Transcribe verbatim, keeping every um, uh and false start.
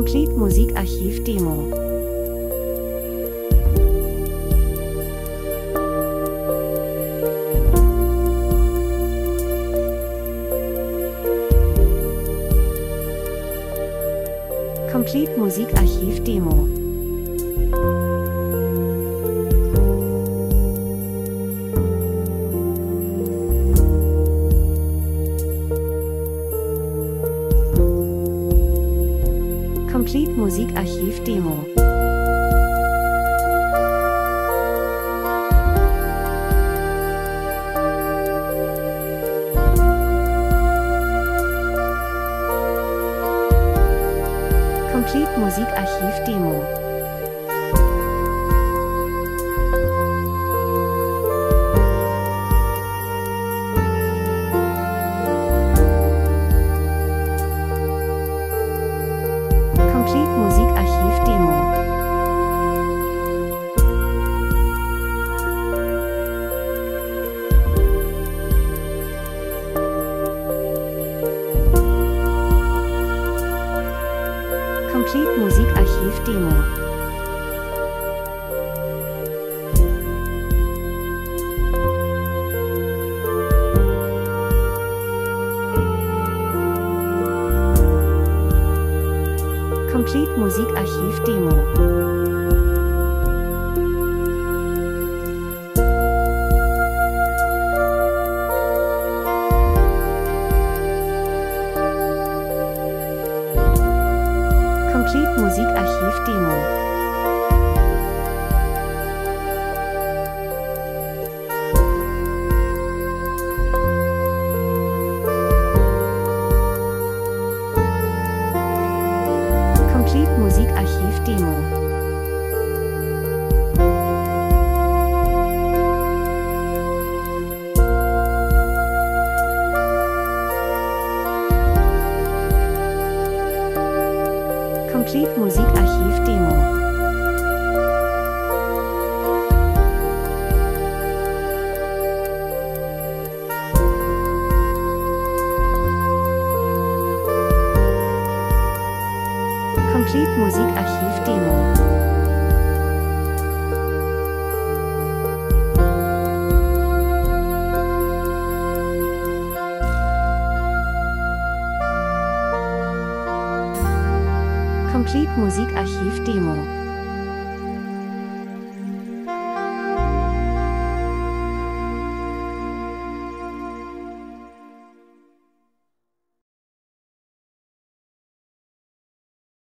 Complete Musikarchiv Demo. Complete Musikarchiv Demo. Complete Musikarchiv Demo. Complete Musikarchiv Demo. Complete Musikarchiv Demo. Complete Musikarchiv Demo. Complete Musikarchiv Demo. Complete Musikarchiv Demo. Complete Musikarchiv Demo. Complete Musikarchiv Demo. Complete Musikarchiv Demo. Complete Musikarchiv Demo.